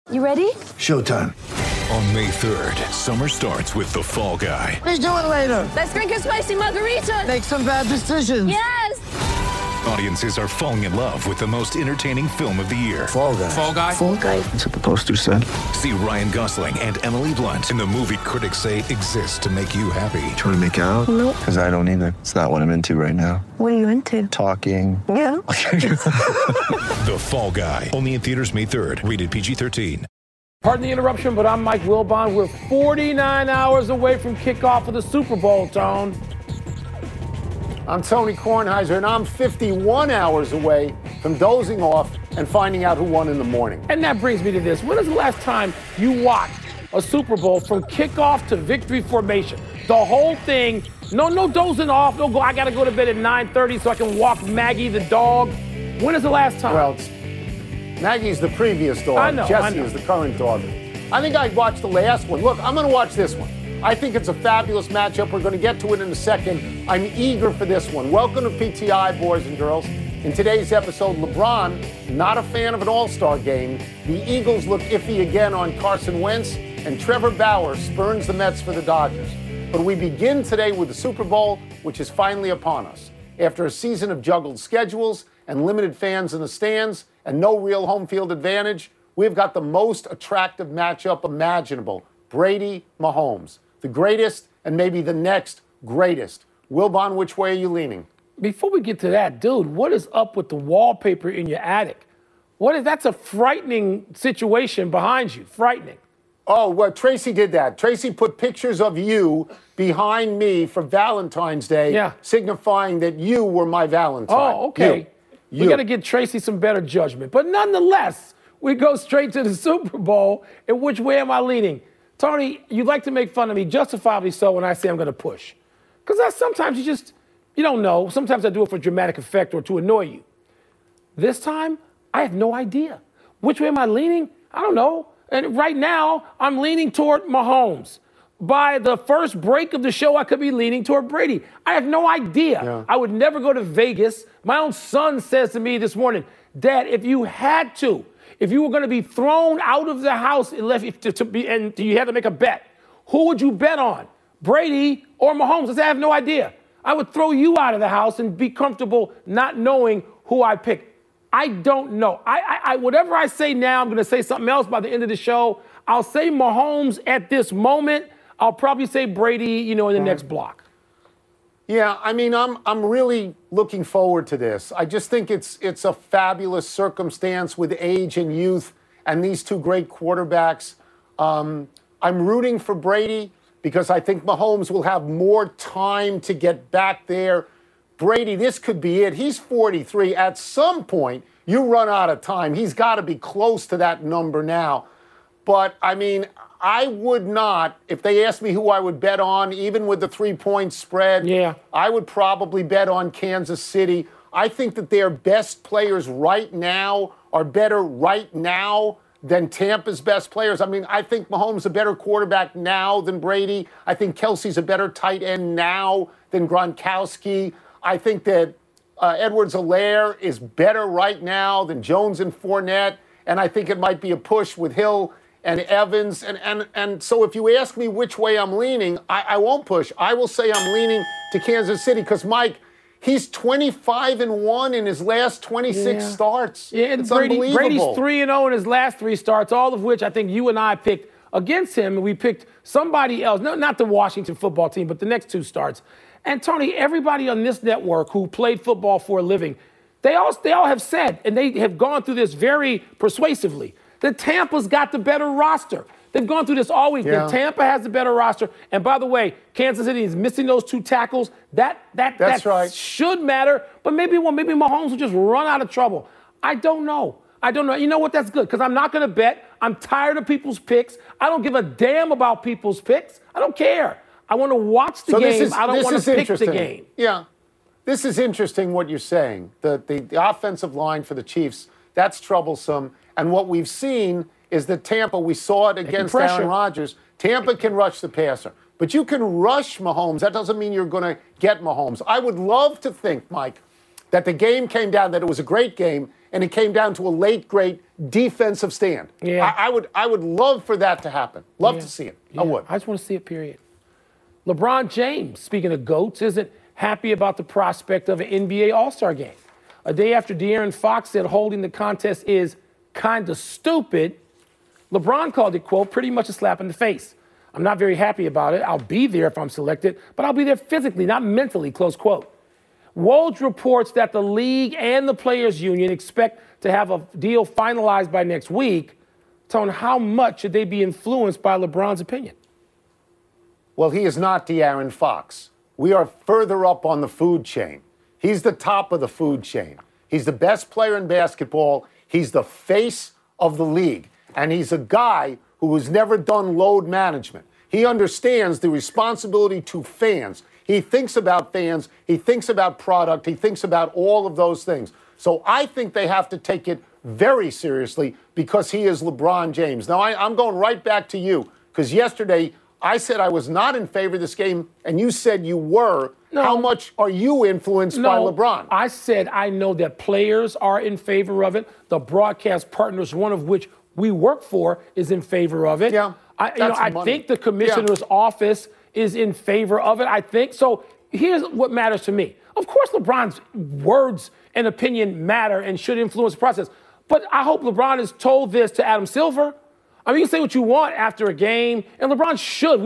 You ready? Showtime. On May 3rd, summer starts with The Fall Guy. Let's do it later. Let's drink a spicy margarita. Make some bad decisions. Yes. Audiences are falling in love with the most entertaining film of the year. Fall Guy. Fall Guy? Fall guy. That's what the poster said. See Ryan Gosling and Emily Blunt in the movie critics say exists to make you happy. Trying to make it out? Nope. Because I don't either. It's not what I'm into right now. What are you into? Talking. Yeah. The Fall Guy. Only in theaters May 3rd. Rated PG-13. Pardon the interruption, but I'm Mike Wilbon. We're 49 hours away from kickoff of the Super Bowl, Tone. I'm Tony Kornheiser, and I'm 51 hours away from dozing off and finding out who won in the morning. And that brings me to this. When is the last time you watched a Super Bowl from kickoff to victory formation? The whole thing, no dozing off, no go, I got to go to bed at 9:30 so I can walk Maggie the dog. When is the last time? Well, Maggie's the previous dog. I know. Jesse is the current dog. I think I watched the last one. Look, I'm going to watch this one. I think it's a fabulous matchup. We're going to get to it in a second. I'm eager for this one. Welcome to PTI, boys and girls. In today's episode, LeBron, not a fan of an all-star game. The Eagles look iffy again on Carson Wentz. And Trevor Bauer spurns the Mets for the Dodgers. But we begin today with the Super Bowl, which is finally upon us. After a season of juggled schedules and limited fans in the stands and no real home field advantage, we've got the most attractive matchup imaginable. Brady, Mahomes. The greatest and maybe the next greatest. Wilbon, which way are you leaning? Before we get to that, dude, what is up with the wallpaper in your attic? That's a frightening situation behind you. Frightening. Oh, well, Tracy did that. Tracy put pictures of you behind me for Valentine's Day, signifying that you were my Valentine. Oh, okay. We got to get Tracy some better judgment. But nonetheless, we go straight to the Super Bowl. And which way am I leaning? Tony, you like to make fun of me, justifiably so, when I say I'm going to push. Because sometimes you don't know. Sometimes I do it for dramatic effect or to annoy you. This time, I have no idea. Which way am I leaning? I don't know. And right now, I'm leaning toward Mahomes. By the first break of the show, I could be leaning toward Brady. I have no idea. Yeah. I would never go to Vegas. My own son says to me this morning, Dad, if you were going to be thrown out of the house and you had to make a bet, who would you bet on, Brady or Mahomes? I said, I have no idea. I would throw you out of the house and be comfortable not knowing who I picked. I don't know. Whatever I say now, I'm going to say something else by the end of the show. I'll say Mahomes at this moment. I'll probably say Brady, in the next block. Yeah, I mean, I'm really looking forward to this. I just think it's a fabulous circumstance with age and youth and these two great quarterbacks. I'm rooting for Brady because I think Mahomes will have more time to get back there. Brady, this could be it. He's 43. At some point, you run out of time. He's got to be close to that number now. But, I mean, I would not, if they asked me who I would bet on, even with the 3-point spread, I would probably bet on Kansas City. I think that their best players right now are better right now than Tampa's best players. I mean, I think Mahomes is a better quarterback now than Brady. I think Kelsey's a better tight end now than Gronkowski. I think that Edwards-Helaire is better right now than Jones and Fournette. And I think it might be a push with Hill and Evans. And so if you ask me which way I'm leaning, I won't push. I will say I'm leaning to Kansas City because, Mike, he's 25-1 in his last 26 starts. Yeah, and it's unbelievable. Brady's 3-0 in his last 3 starts, all of which I think you and I picked against him. And we picked somebody else, not the Washington football team, but the next 2 starts. And, Tony, everybody on this network who played football for a living, they all have said, and they have gone through this very persuasively, that Tampa's got the better roster. They've gone through this all week. Yeah. Tampa has the better roster. And by the way, Kansas City is missing those 2 tackles. That's right. Should matter. But maybe Mahomes will just run out of trouble. I don't know. You know what? That's good because I'm not going to bet. I'm tired of people's picks. I don't give a damn about people's picks. I don't care. I want to watch the game. I don't want to pick the game. Yeah. This is interesting what you're saying. The offensive line for the Chiefs, that's troublesome. And what we've seen is that Tampa, we saw it against Aaron Rodgers, Tampa can rush the passer. But you can rush Mahomes. That doesn't mean you're going to get Mahomes. I would love to think, Mike, that the game came down, that it was a great game, and it came down to a late, great defensive stand. Yeah. I would love for that to happen. Love to see it. Yeah. I would. I just want to see it, period. LeBron James, speaking of GOATs, isn't happy about the prospect of an NBA All-Star game. A day after De'Aaron Fox said holding the contest is kind of stupid, LeBron called it, quote, pretty much a slap in the face. I'm not very happy about it. I'll be there if I'm selected, but I'll be there physically, not mentally, close quote. Woj reports that the league and the players' union expect to have a deal finalized by next week. Tone, how much should they be influenced by LeBron's opinion? Well, he is not De'Aaron Fox. We are further up on the food chain. He's the top of the food chain. He's the best player in basketball. He's the face of the league. And he's a guy who has never done load management. He understands the responsibility to fans. He thinks about fans. He thinks about product. He thinks about all of those things. So I think they have to take it very seriously because he is LeBron James. Now, I'm going right back to you because yesterday I said I was not in favor of this game, and you said you were. No. How much are you influenced by LeBron? I said I know that players are in favor of it. The broadcast partners, one of which we work for, is in favor of it. Yeah, I think the commissioner's office is in favor of it. I think so. Here's what matters to me. Of course, LeBron's words and opinion matter and should influence the process. But I hope LeBron has told this to Adam Silver. I mean, you can say what you want after a game, and LeBron should.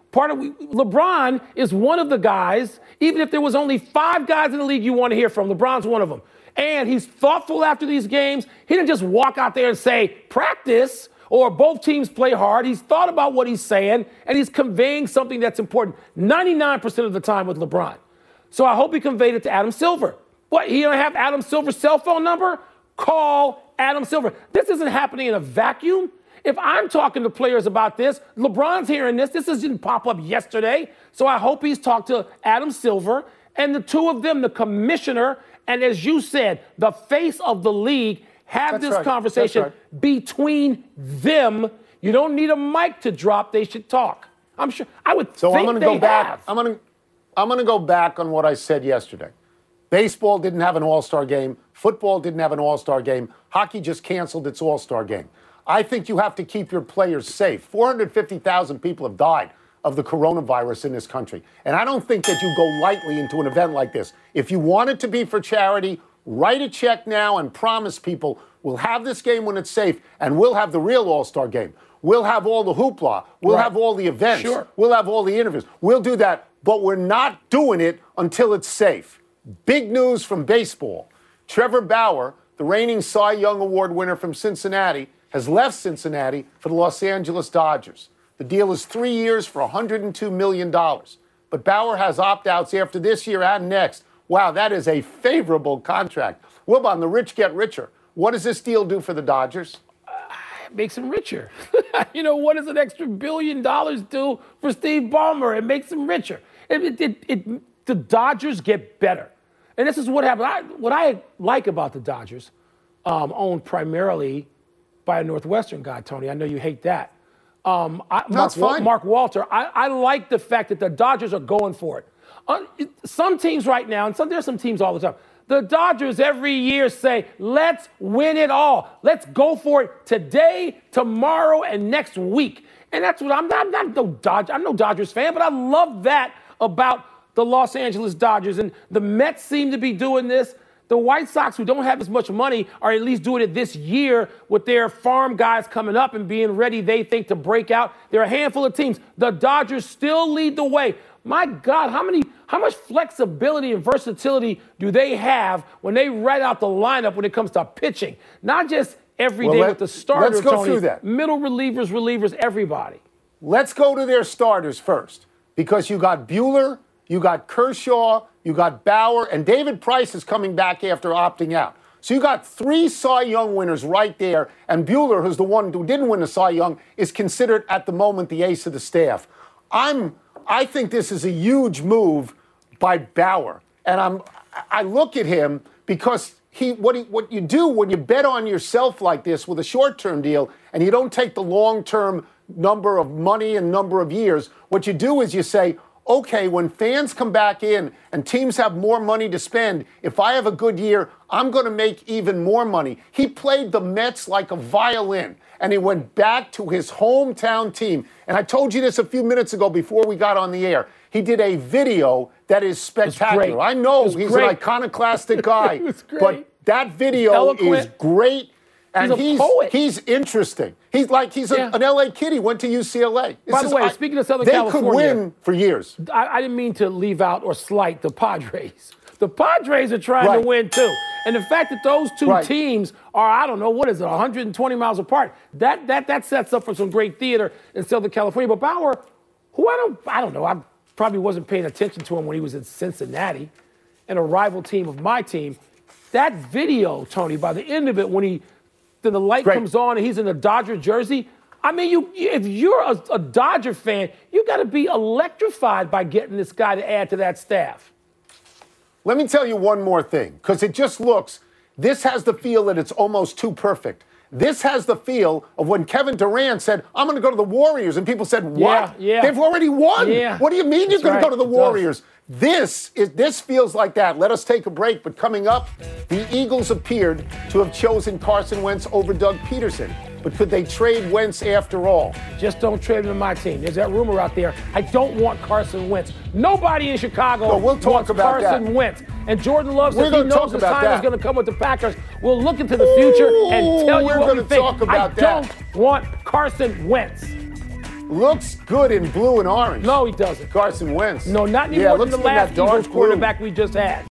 LeBron is one of the guys, even if there was only 5 guys in the league you want to hear from, LeBron's one of them. And he's thoughtful after these games. He didn't just walk out there and say, practice, or both teams play hard. He's thought about what he's saying, and he's conveying something that's important 99% of the time with LeBron. So I hope he conveyed it to Adam Silver. What, he don't have Adam Silver's cell phone number? Call Adam Silver. This isn't happening in a vacuum. If I'm talking to players about this, LeBron's hearing this. This didn't pop up yesterday. So I hope he's talked to Adam Silver and the two of them, the commissioner, and as you said, the face of the league, have this conversation between them. You don't need a mic to drop. They should talk. I'm sure. I would think I'm going to go back. I'm going to go back on what I said yesterday. Baseball didn't have an all-star game. Football didn't have an all-star game. Hockey just canceled its all-star game. I think you have to keep your players safe. 450,000 people have died of the coronavirus in this country. And I don't think that you go lightly into an event like this. If you want it to be for charity, write a check now and promise people we'll have this game when it's safe and we'll have the real all-star game. We'll have all the hoopla. We'll have all the events. Sure. We'll have all the interviews. We'll do that. But we're not doing it until it's safe. Big news from baseball. Trevor Bauer, the reigning Cy Young Award winner from Cincinnati, has left Cincinnati for the Los Angeles Dodgers. The deal is 3 years for $102 million. But Bauer has opt-outs after this year and next. Wow, that is a favorable contract. Wilbon, the rich get richer. What does this deal do for the Dodgers? It makes him richer. You know, what does an extra $1 billion do for Steve Ballmer? It makes him richer. The Dodgers get better. And this is what happened. What I like about the Dodgers, owned primarily by a Northwestern guy, Tony. I know you hate that. Mark Walter. I like the fact that the Dodgers are going for it. Some teams right now, and there's some teams all the time, the Dodgers every year say, let's win it all. Let's go for it today, tomorrow, and next week. And that's what I'm no Dodgers fan, but I love that about the Los Angeles Dodgers. And the Mets seem to be doing this. The White Sox, who don't have as much money, are at least doing it this year with their farm guys coming up and being ready, they think, to break out. There are a handful of teams. The Dodgers still lead the way. My God, how much flexibility and versatility do they have when they write out the lineup when it comes to pitching? Not just every day with the starters, let's go through that. Middle relievers, everybody. Let's go to their starters first, because you got Buehler, you got Kershaw, you got Bauer, and David Price is coming back after opting out. So you got 3 Cy Young winners right there, and Buehler, who's the one who didn't win the Cy Young, is considered at the moment the ace of the staff. I think this is a huge move by Bauer, and I look at him because what you do when you bet on yourself like this with a short-term deal and you don't take the long-term number of money and number of years, what you do is you say, okay, when fans come back in and teams have more money to spend, if I have a good year, I'm going to make even more money. He played the Mets like a violin, and he went back to his hometown team. And I told you this a few minutes ago before we got on the air. He did a video that is spectacular. I know he's an iconoclastic guy, but that video is great. And he's a poet. He's interesting. He's an LA kid. He went to UCLA. By the way, speaking of Southern California, they could win for years. I didn't mean to leave out or slight the Padres. The Padres are trying to win too. And the fact that those two teams are, I don't know, 120 miles apart, that sets up for some great theater in Southern California. But Bauer, who I don't know, I probably wasn't paying attention to him when he was in Cincinnati and a rival team of my team. That video, Tony, by the end of it, when the light comes on and he's in a Dodger jersey. I mean, if you're a Dodger fan, you got to be electrified by getting this guy to add to that staff. Let me tell you one more thing, because it just looks, this has the feel that it's almost too perfect. This has the feel of when Kevin Durant said, I'm going to go to the Warriors, and people said, what? Yeah. They've already won. Yeah. What do you mean you're going to go to the Warriors? This feels like that. Let us take a break. But coming up, the Eagles appeared to have chosen Carson Wentz over Doug Peterson. But could they trade Wentz after all? Just don't trade him to my team. There's that rumor out there. I don't want Carson Wentz. Nobody in Chicago wants Carson Wentz. And Jordan Love says he knows the time is going to come with the Packers. We'll look into the future and tell you what we think. I don't want Carson Wentz. Looks good in blue and orange. No, he doesn't. Carson Wentz. No, not anymore than the last Eagles quarterback we just had.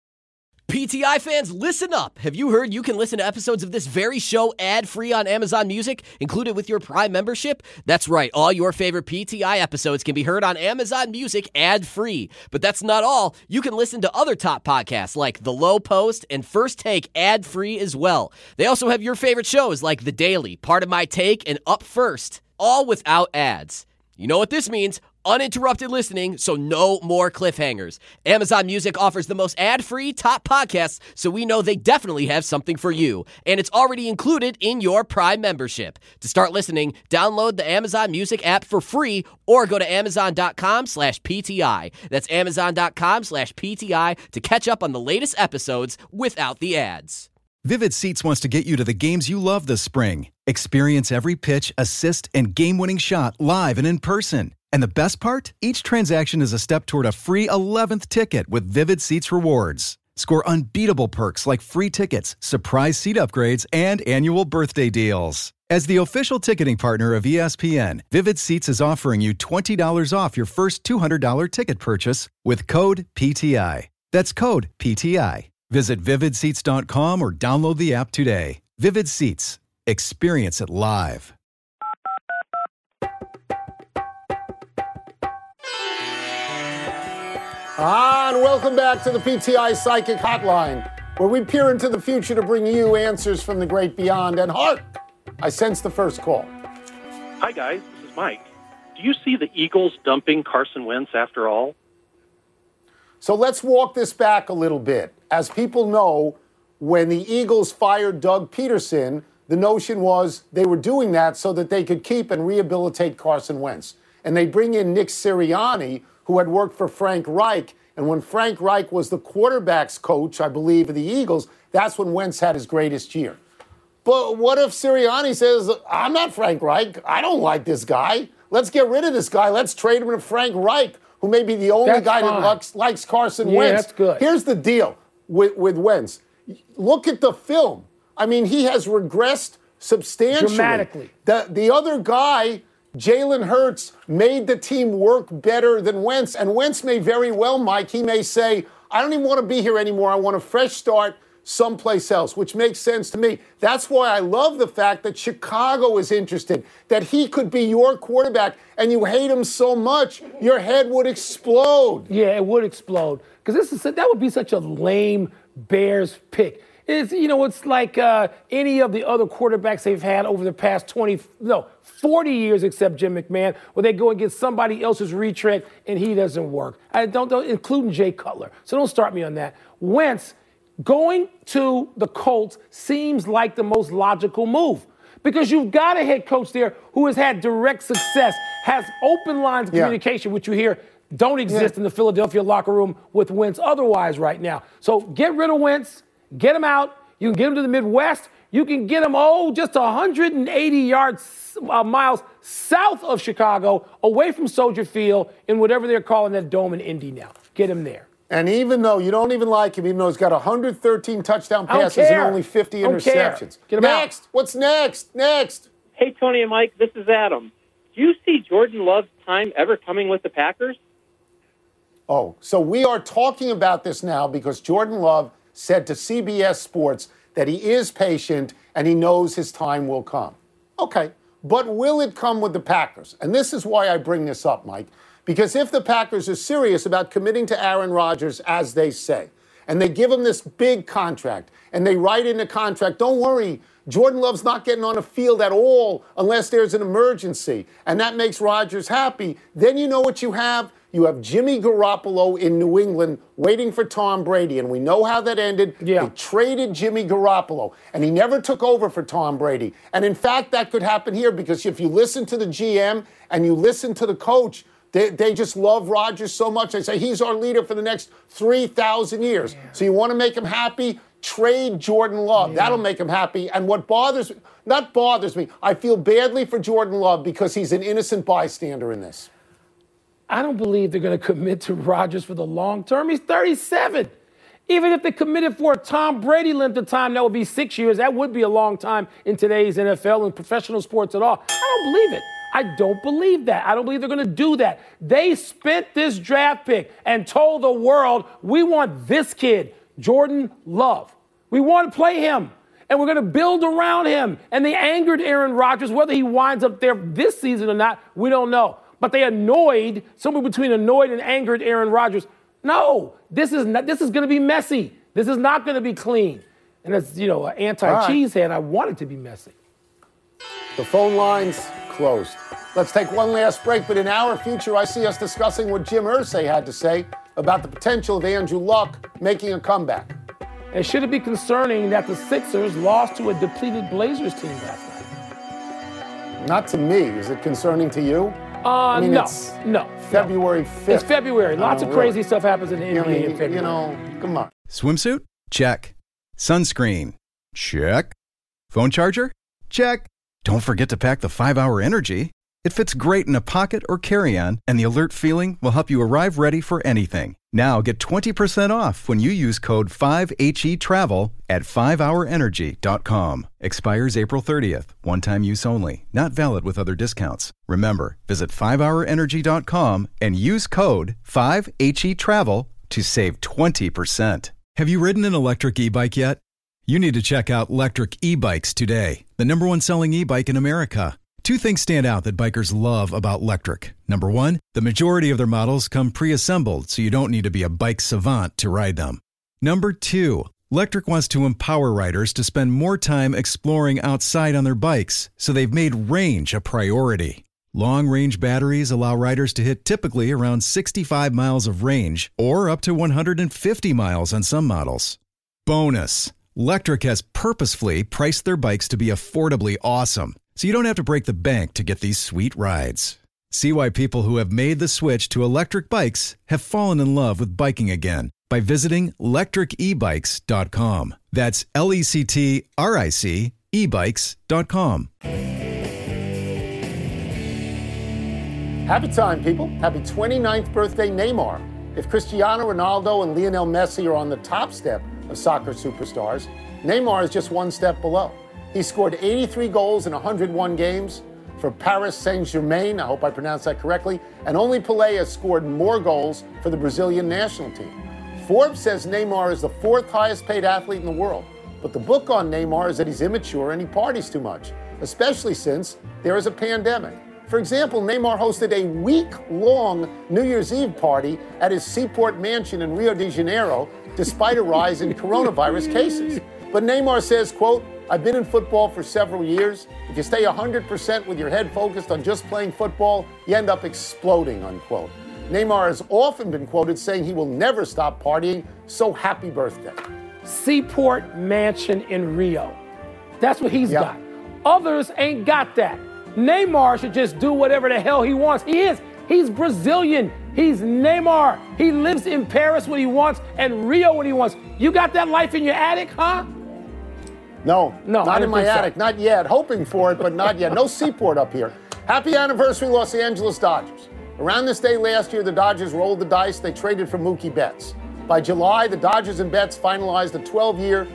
PTI fans, listen up. Have you heard you can listen to episodes of this very show ad-free on Amazon Music, included with your Prime membership? That's right. All your favorite PTI episodes can be heard on Amazon Music ad-free. But that's not all. You can listen to other top podcasts like The Low Post and First Take ad-free as well. They also have your favorite shows like The Daily, Part of My Take, and Up First, all without ads. You know what this means? Uninterrupted listening, so no more cliffhangers. Amazon Music offers the most ad-free top podcasts, so we know they definitely have something for you. And it's already included in your Prime membership. To start listening, download the Amazon Music app for free or go to amazon.com/PTI. That's amazon.com/PTI to catch up on the latest episodes without the ads. Vivid Seats wants to get you to the games you love this spring. Experience every pitch, assist, and game-winning shot live and in person. And the best part? Each transaction is a step toward a free 11th ticket with Vivid Seats rewards. Score unbeatable perks like free tickets, surprise seat upgrades, and annual birthday deals. As the official ticketing partner of ESPN, Vivid Seats is offering you $20 off your first $200 ticket purchase with code PTI. That's code PTI. Visit vividseats.com or download the app today. Vivid Seats. Experience it live. And welcome back to the PTI Psychic Hotline, where we peer into the future to bring you answers from the great beyond. And Hart, I sense the first call. Hi, guys. This is Mike. Do you see the Eagles dumping Carson Wentz after all? So let's walk this back a little bit. As people know, when the Eagles fired Doug Peterson, the notion was they were doing that so that they could keep and rehabilitate Carson Wentz. And they bring in Nick Sirianni, who had worked for Frank Reich. And when Frank Reich was the quarterback's coach, I believe, of the Eagles, that's when Wentz had his greatest year. But what if Sirianni says, I'm not Frank Reich. I don't like this guy. Let's get rid of this guy. Let's trade him to Frank Reich, who may be the only guy that likes Carson Wentz. That's good. Here's the deal with Wentz. Look at the film. I mean, he has regressed substantially. Dramatically. The other guy, Jalen Hurts, made the team work better than Wentz. And Wentz may very well, Mike, he may say, I don't even want to be here anymore. I want a fresh start someplace else, which makes sense to me. That's why I love the fact that Chicago is interested, that he could be your quarterback, and you hate him so much, your head would explode. Yeah, it would explode. Because that would be such a lame Bears pick. It's like any of the other quarterbacks they've had over the past 40 years, except Jim McMahon, where they go and get somebody else's retread and he doesn't work. I don't including Jay Cutler. So don't start me on that. Wentz going to the Colts seems like the most logical move because you've got a head coach there who has had direct success, has open lines of communication, which you hear don't exist in the Philadelphia locker room with Wentz otherwise right now. So get rid of Wentz, get him out. You can get him to the Midwest. You can get him, just 180 miles south of Chicago, away from Soldier Field, in whatever they're calling that dome in Indy now. Get him there. And even though you don't even like him, even though he's got 113 touchdown passes and only 50 interceptions. Get him next. out. What's next? Next. Hey, Tony and Mike, this is Adam. Do you see Jordan Love's time ever coming with the Packers? Oh, so we are talking about this now because Jordan Love said to CBS Sports that he is patient and he knows his time will come. Okay, but will it come with the Packers? And this is why I bring this up, Mike, because if the Packers are serious about committing to Aaron Rodgers, as they say, and they give him this big contract, and they write in the contract, don't worry, Jordan Love's not getting on a field at all unless there's an emergency, and that makes Rodgers happy, then you know what you have? You have Jimmy Garoppolo in New England waiting for Tom Brady, and we know how that ended. Yeah. They traded Jimmy Garoppolo, and he never took over for Tom Brady. And in fact, that could happen here because if you listen to the GM and you listen to the coach, they just love Rodgers so much. They say he's our leader for the next 3,000 years. Yeah. So you want to make him happy? Trade Jordan Love. Yeah. That'll make him happy. And what bothers me, I feel badly for Jordan Love because he's an innocent bystander in this. I don't believe they're going to commit to Rodgers for the long term. He's 37. Even if they committed for a Tom Brady length of time, that would be 6 years. That would be a long time in today's NFL and professional sports at all. I don't believe it. I don't believe that. I don't believe they're going to do that. They spent this draft pick and told the world, we want this kid, Jordan Love. We want to play him, and we're going to build around him. And they angered Aaron Rodgers. Whether he winds up there this season or not, we don't know. But they somewhere between annoyed and angered Aaron Rodgers. No, this is going to be messy. This is not going to be clean. And as, an anti-cheese head, I want it to be messy. The phone lines closed. Let's take one last break, but in our future, I see us discussing what Jim Irsay had to say about the potential of Andrew Luck making a comeback. And should it be concerning that the Sixers lost to a depleted Blazers team last night? Not to me. Is it concerning to you? No. February 5th. It's February. Lots of crazy stuff happens in the NBA in February. Come on. Swimsuit? Check. Sunscreen? Check. Phone charger? Check. Don't forget to pack the 5-Hour Energy. It fits great in a pocket or carry-on, and the alert feeling will help you arrive ready for anything. Now get 20% off when you use code 5HETRAVEL at 5hourenergy.com. Expires April 30th. One-time use only. Not valid with other discounts. Remember, visit 5hourenergy.com and use code 5HETRAVEL to save 20%. Have you ridden an electric e-bike yet? You need to check out Lectric E-Bikes today, the #1 selling e-bike in America. Two things stand out that bikers love about Lectric. Number one, the majority of their models come pre-assembled, so you don't need to be a bike savant to ride them. Number two, Lectric wants to empower riders to spend more time exploring outside on their bikes, so they've made range a priority. Long-range batteries allow riders to hit typically around 65 miles of range, or up to 150 miles on some models. Bonus, Lectric has purposefully priced their bikes to be affordably awesome, so you don't have to break the bank to get these sweet rides. See why people who have made the switch to electric bikes have fallen in love with biking again by visiting lectricebikes.com. That's LECTRIC ebikes.com. Happy time, people. Happy 29th birthday, Neymar. If Cristiano Ronaldo and Lionel Messi are on the top step of soccer superstars, Neymar is just one step below. He scored 83 goals in 101 games for Paris Saint-Germain, I hope I pronounced that correctly, and only Pelé has scored more goals for the Brazilian national team. Forbes says Neymar is the 4th highest paid athlete in the world, but the book on Neymar is that he's immature and he parties too much, especially since there is a pandemic. For example, Neymar hosted a week-long New Year's Eve party at his Seaport mansion in Rio de Janeiro, despite a rise in coronavirus cases. But Neymar says, quote, I've been in football for several years. If you stay 100% with your head focused on just playing football, you end up exploding, unquote. Neymar has often been quoted saying he will never stop partying, so happy birthday. Seaport mansion in Rio. That's what he's got. Others ain't got that. Neymar should just do whatever the hell he wants. He's Brazilian. He's Neymar. He lives in Paris when he wants and Rio when he wants. You got that life in your attic, huh? No, not in my so. attic. Not yet. Hoping for it, but not yet. No seaport up here. Happy anniversary, Los Angeles Dodgers. Around this day last year, the Dodgers rolled the dice. They traded for Mookie Betts. By July, the Dodgers and Betts finalized a 12-year,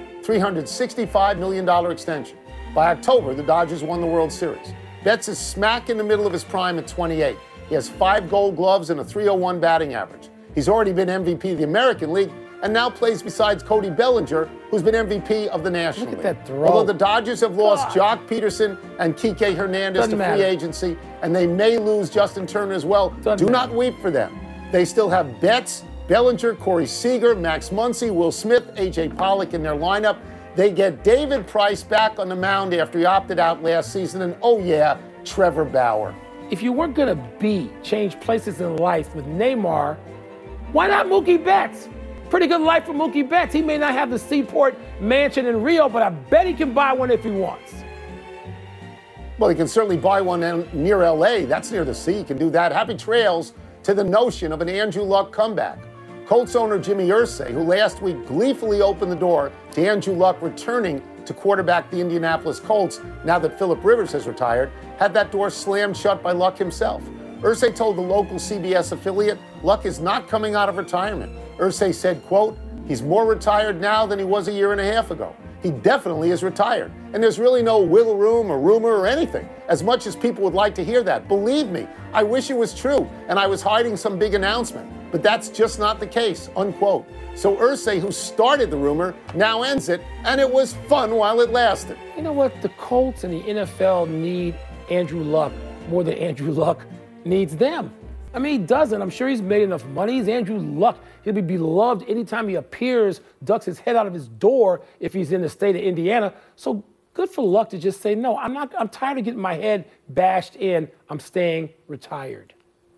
$365 million extension. By October, the Dodgers won the World Series. Betts is smack in the middle of his prime at 28. He has 5 Gold Gloves and a .301 batting average. He's already been MVP of the American League and now plays besides Cody Bellinger, who's been MVP of the National League. Look at that throw. Although the Dodgers have lost Jock Peterson and Kike Hernandez to free agency, and they may lose Justin Turner as well, do not weep for them. They still have Betts, Bellinger, Corey Seager, Max Muncy, Will Smith, A.J. Pollock in their lineup. They get David Price back on the mound after he opted out last season, and oh yeah, Trevor Bauer. If you weren't going to change places in life with Neymar, why not Mookie Betts? Pretty good life for Mookie Betts. He may not have the Seaport mansion in Rio, but I bet he can buy one if he wants. Well, he can certainly buy one near L.A. That's near the sea. He can do that. Happy trails to the notion of an Andrew Luck comeback. Colts owner Jimmy Irsay, who last week gleefully opened the door to Andrew Luck returning to quarterback the Indianapolis Colts now that Phillip Rivers has retired, had that door slammed shut by Luck himself. Irsay told the local CBS affiliate Luck is not coming out of retirement. Irsay said, quote, he's more retired now than he was a year and a half ago. He definitely is retired. And there's really no wiggle room or rumor or anything, as much as people would like to hear that. Believe me, I wish it was true, and I was hiding some big announcement. But that's just not the case, unquote. So Irsay, who started the rumor, now ends it, and it was fun while it lasted. You know what? The Colts and the NFL need Andrew Luck more than Andrew Luck needs them. I mean, he doesn't. I'm sure he's made enough money. He's Andrew Luck. He'll be beloved anytime he appears, ducks his head out of his door if he's in the state of Indiana. So good for Luck to just say, no, I'm tired of getting my head bashed in. I'm staying retired.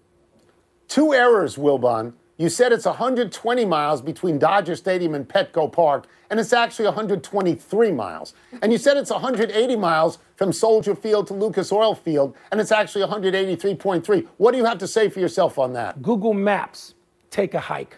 2 errors, Wilbon. You said it's 120 miles between Dodger Stadium and Petco Park, and it's actually 123 miles. And you said it's 180 miles from Soldier Field to Lucas Oil Field, and it's actually 183.3. What do you have to say for yourself on that? Google Maps, take a hike.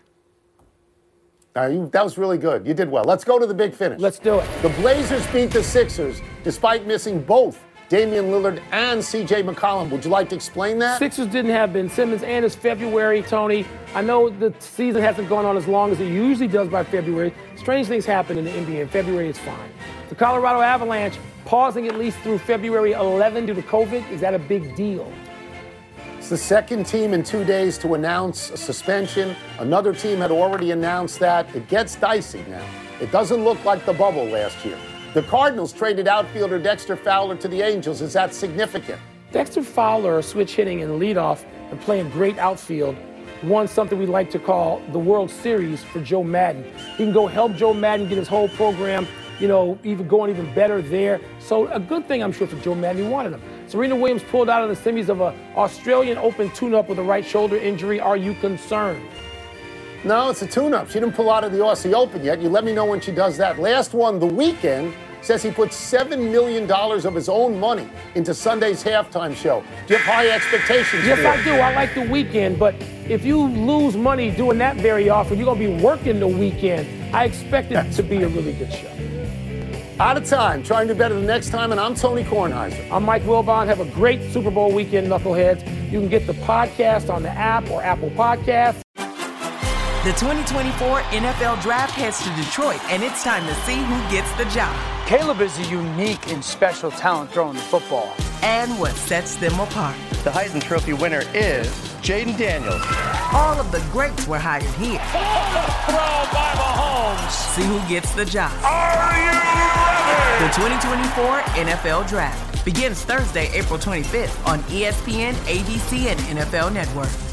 That was really good. You did well. Let's go to the big finish. Let's do it. The Blazers beat the Sixers despite missing both Damian Lillard and C.J. McCollum. Would you like to explain that? Sixers didn't have Ben Simmons, and it's February, Tony. I know the season hasn't gone on as long as it usually does by February. Strange things happen in the NBA, and February is fine. The Colorado Avalanche pausing at least through February 11 due to COVID. Is that a big deal? It's the second team in 2 days to announce a suspension. Another team had already announced that. It gets dicey now. It doesn't look like the bubble last year. The Cardinals traded outfielder Dexter Fowler to the Angels. Is that significant? Dexter Fowler, switch hitting and leadoff and playing great outfield, won something we like to call the World Series for Joe Madden. He can go help Joe Madden get his whole program, even better there. So a good thing, I'm sure, for Joe Madden. He wanted him. Serena Williams pulled out of the semis of an Australian Open tune-up with a right shoulder injury. Are you concerned? No, it's a tune-up. She didn't pull out of the Aussie Open yet. You let me know when she does that. Last one, The Weeknd, says he put $7 million of his own money into Sunday's halftime show. Do you have high expectations? Yes, I do. I like The Weeknd, but if you lose money doing that very often, you're going to be working the weekend. I expect it to be a really good show. Out of time. Try and do better the next time, and I'm Tony Kornheiser. I'm Mike Wilbon. Have a great Super Bowl weekend, Knuckleheads. You can get the podcast on the app or Apple Podcasts. The 2024 NFL Draft heads to Detroit, and it's time to see who gets the job. Caleb is a unique and special talent throwing the football. And what sets them apart. The Heisman Trophy winner is Jaden Daniels. All of the greats were hired here. Throw by Mahomes. See who gets the job. Are you ready? The 2024 NFL Draft begins Thursday, April 25th on ESPN, ABC, and NFL Network.